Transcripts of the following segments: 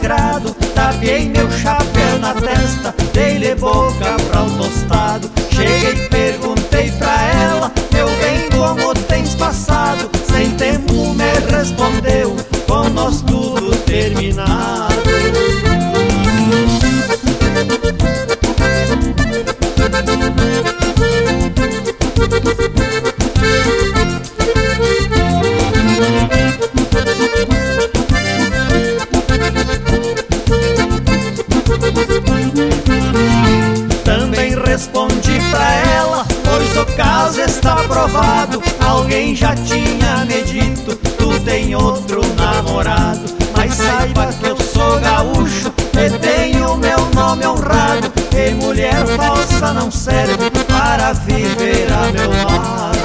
agrado, tapiei meu chapéu na testa, dei-lhe boca pra um tostado. Cheguei e perguntei pra ela: meu bem, como tens passado? Sem tempo me respondeu: com nós tudo terminado. Também respondi pra ela: pois o caso está provado. Alguém já tinha me dito: tu tem outro namorado. Mas saiba que eu sou gaúcho e tenho meu nome honrado, e mulher falsa não serve para viver a meu lado.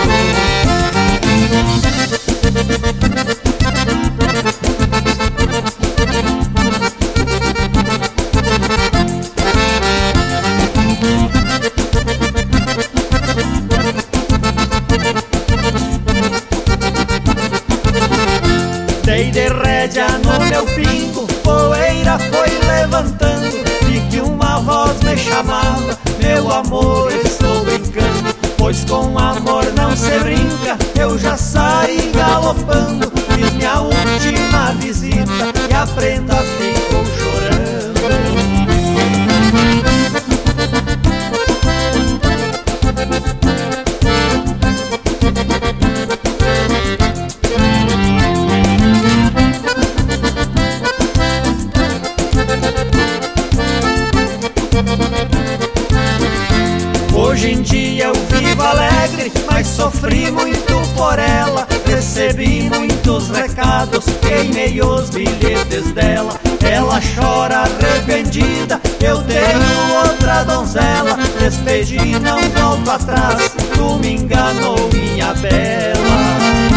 Dei de rédea no meu pingo, poeira foi levantando, e que uma voz me chamava: meu amor, estou brincando. Pois com amor não se brinca, eu já saí galopando. Fiz minha última visita e a prenda ficou chorando. Hoje em dia eu vivo alegre, mas sofri muito por ela. Recebi muitos recados, queimei os bilhetes dela. Ela chora arrependida, eu tenho outra donzela. Despedi, não volto atrás, tu me enganou, minha bela.